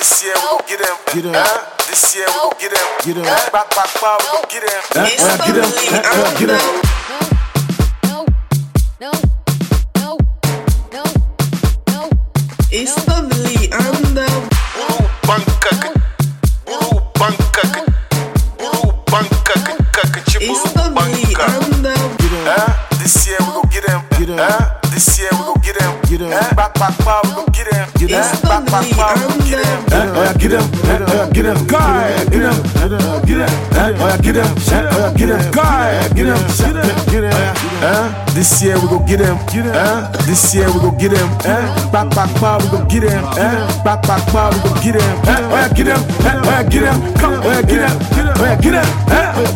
This year we gon' get him. This year we gon' get him. Get him. Back, we gon' get him. Get him. Get him. It's bubbly and Buru Bangkok. Buru Bangkok. Buru Bangkok. it's bubbly and This year we gon' get him. This year we gon' get him. Back, we gon' get him. Back, we gon' get him. Get him, get him, guy, get him, get him, get him, guy, get him. This year we gon' get him. This year we gon' get him. Back, we gon' get him. Back, we gon' get him. Get him, get him, come, get him, get him, get him,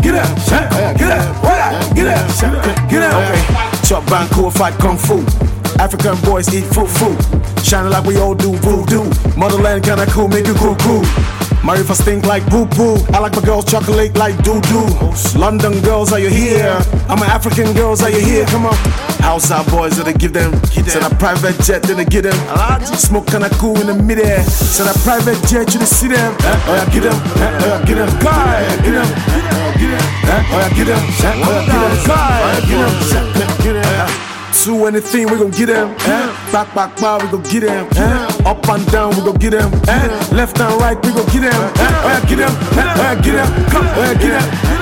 get him. Okay, chop banco, fight kung fu. African boys eat food. Shining like we all do voodoo. Motherland kinda cool, make you cool. Marry for stink like boo. I like my girls chocolate like doo-doo. London girls, are you here? I'm an African girls, are you here? Come on. Outside boys, that they give them. Send a private jet, then they get them. Smoke kinda cool in the midair. Send a private jet, you to see them. Get him, guy, get him, get him, guy, get him. Do anything, we gon' get him. Back, we gon' get him. Up and down, we gon' get him. Left and right, we gon' get him. Get him, come, get him,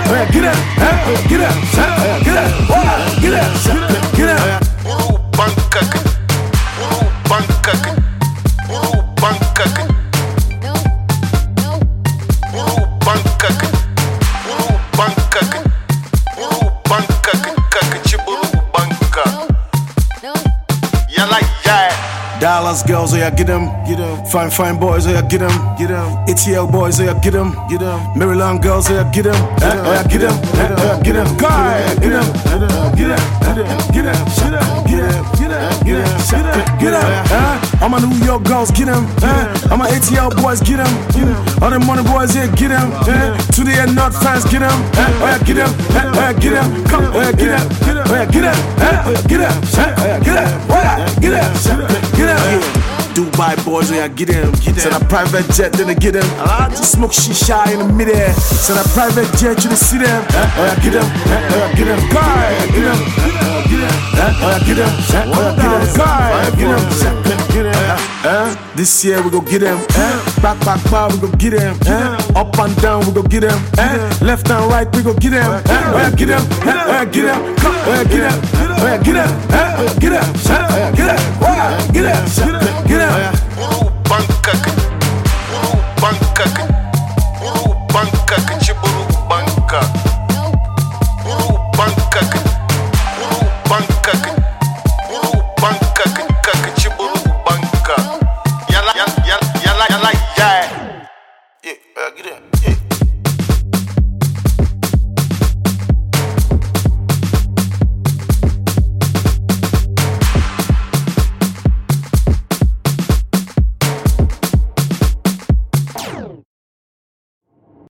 get him. Buru Bangkok. Buru Bangkok. Buru Bangkok. Buru Bangkok. Buru Bangkok. Buru Bangkok. Buru Bangkok. Yeah, like that. Dallas girls, oh yeah, get them. Fine boys, oh yeah, get them. ATL boys, oh yeah, get them. Maryland girls, oh yeah, get them. Oh yeah, get him, guy, get him, get him. All my New York girls, get them. All my ATL boys, get them. All the money boys, yeah, get them. To the end, not fans, get them. Oh yeah, get him, come, get him, get him. Dubai boys, oh yeah, get him. Send a private jet, then they get him. Smoke shisha in the midair. Send a private jet, you to see them. Oh yeah, get him, guy, get him, get him. This year we gon' get him. Back, we gon' get him. Up and down, we gon' get him. Left and right, we gon' get him. Get him, come, get him, get him. Buru Bangkok.